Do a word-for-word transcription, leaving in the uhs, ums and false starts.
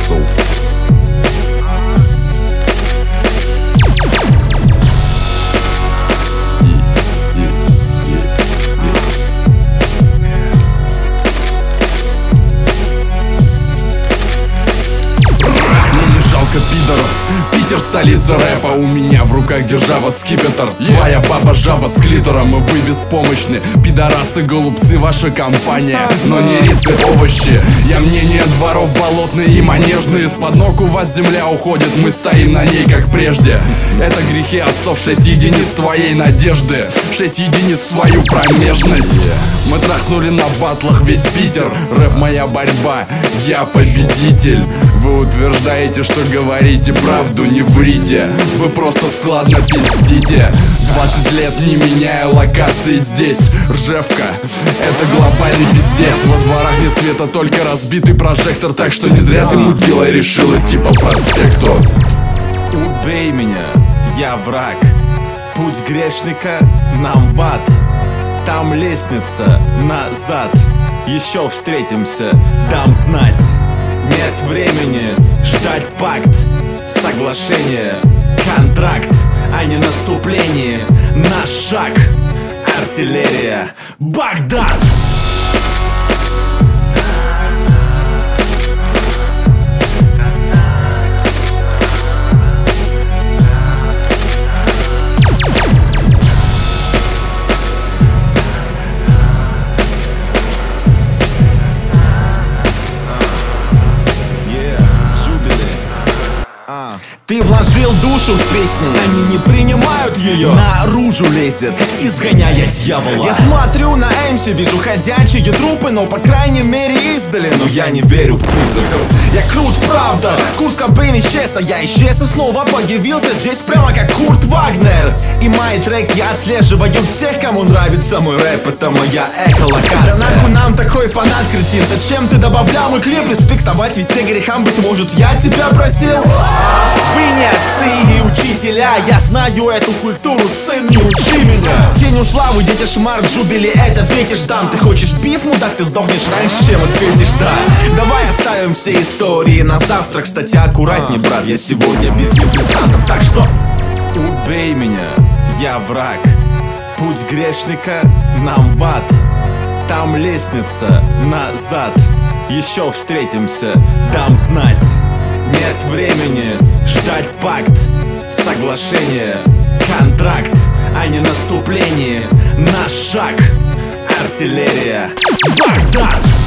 часов. Пидоров, Питер столица рэпа. У меня в руках держава скипетр. Твоя баба жаба с клитором, и вы беспомощны. Пидорасы, голубцы, ваша компания, но не рисы, овощи. Я мнение дворов болотные и манежные. Из-под ног у вас земля уходит, мы стоим на ней как прежде. Это грехи отцов, шесть единиц твоей надежды, шесть единиц в твою промежность. Мы трахнули на батлах весь Питер. Рэп моя борьба, я победитель. Вы утверждаете, что говорите правду, не врите. Вы просто складно пиздите. Двадцать лет не меняя локации здесь. Ржевка, это глобальный пиздец. Во дворах нет света, только разбитый прожектор. Так что не зря ты мудила и решила типа проспекту. Убей меня, я враг. Путь грешника нам в ад. Там лестница назад. Еще встретимся, дам знать. Нет времени ждать пакт, соглашение, контракт, а не наступление. Наш шаг, артиллерия, Багдад. Ты вложил душу в песни, они не принимают ее, наружу лезет, изгоняя дьявола. Я смотрю на Эмси, вижу ходячие трупы, но по крайней мере издали. Но я не верю в призраков. Я крут, правда, Курт Кобейн исчез, а я исчез и снова появился здесь прямо как Курт Вагнер. И мои треки отслеживают всех, кому нравится мой рэп, это моя эхолокация. Да нахуй нам такой фанат, кретин, зачем ты добавлял мой клип? Респектовать везде грехам, быть может я тебя просил. Вы не отцы и учителя, я знаю эту культуру, сын, не учи меня. Тень ушла, вы дети шмар, Джубили, это фетиш дан. Ты хочешь биф, мудак, ты сдохнешь раньше, чем ответишь да. Давай оставим все истории на завтра. Кстати, аккуратней, брат, я сегодня без депрессантов, так что убей меня, я враг. Путь грешника нам в ад. Там лестница назад. Еще встретимся, дам знать. Нет времени ждать пакт, соглашение, контракт, а не наступление. Наш шаг, артиллерия, Багдад.